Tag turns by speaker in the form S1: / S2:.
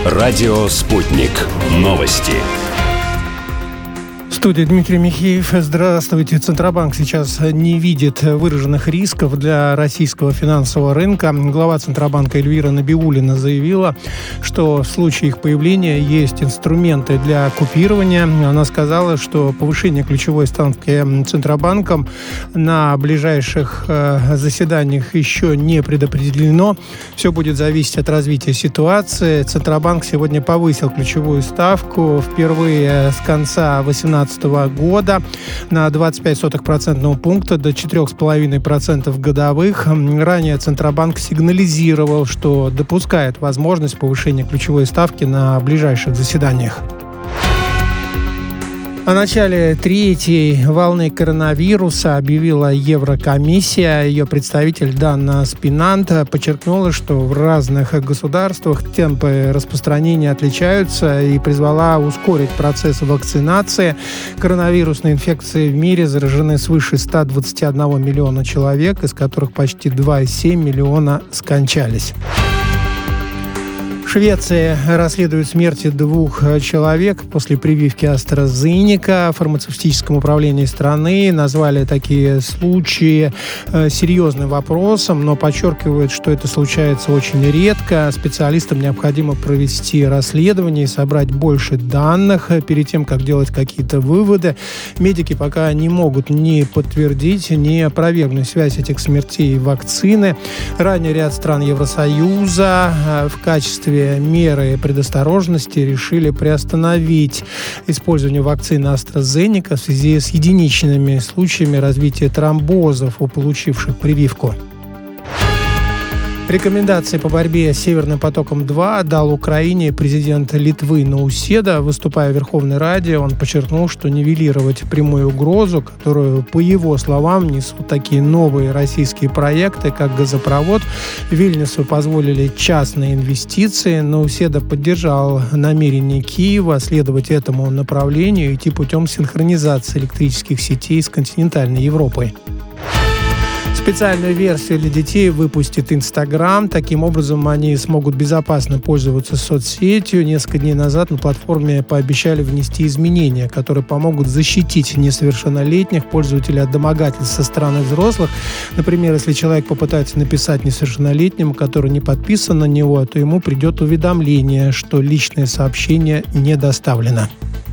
S1: Радио «Спутник». Новости.
S2: В студии Дмитрий Михеев. Здравствуйте. Центробанк сейчас не видит выраженных рисков для российского финансового рынка. Глава Центробанка Эльвира Набиуллина заявила, что в случае их появления есть инструменты для купирования. Она сказала, что повышение ключевой ставки Центробанком на ближайших заседаниях еще не предопределено. Все будет зависеть от развития ситуации. Центробанк сегодня повысил ключевую ставку впервые с конца 2018 года на 0,25% пункта до 4,5% годовых. Ранее Центробанк сигнализировал, что допускает возможность повышения ключевой ставки на ближайших заседаниях. О начале третьей волны коронавируса объявила Еврокомиссия. Ее представитель Данна Спинант подчеркнула, что в разных государствах темпы распространения отличаются и призвала ускорить процесс вакцинации. Коронавирусной инфекцией в мире заражены свыше 121 миллиона человек, из которых почти 2,7 миллиона скончались. В Швеции расследуют смерти 2 человек после прививки AstraZeneca. В фармацевтическом управлении страны назвали такие случаи серьезным вопросом, но подчеркивают, что это случается очень редко. Специалистам необходимо провести расследование и собрать больше данных перед тем, как делать какие-то выводы. Медики пока не могут ни подтвердить, ни опровергнуть связь этих смертей и вакцины. Ранее ряд стран Евросоюза в качестве меры предосторожности решили приостановить использование вакцины AstraZeneca в связи с единичными случаями развития тромбозов у получивших прививку. Рекомендации по борьбе с Северным потоком-2 дал Украине президент Литвы Науседа. Выступая в Верховной Раде, он подчеркнул, что нивелировать прямую угрозу, которую, по его словам, несут такие новые российские проекты, как газопровод, Вильнюсу позволили частные инвестиции. Науседа поддержал намерение Киева следовать этому направлению и идти путем синхронизации электрических сетей с континентальной Европой. Специальную версию для детей выпустит Instagram. Таким образом, они смогут безопасно пользоваться соцсетью. Несколько дней назад на платформе пообещали внести изменения, которые помогут защитить несовершеннолетних пользователей от домогательств со стороны взрослых. Например, если человек попытается написать несовершеннолетнему, который не подписан на него, то ему придет уведомление, что личное сообщение не доставлено.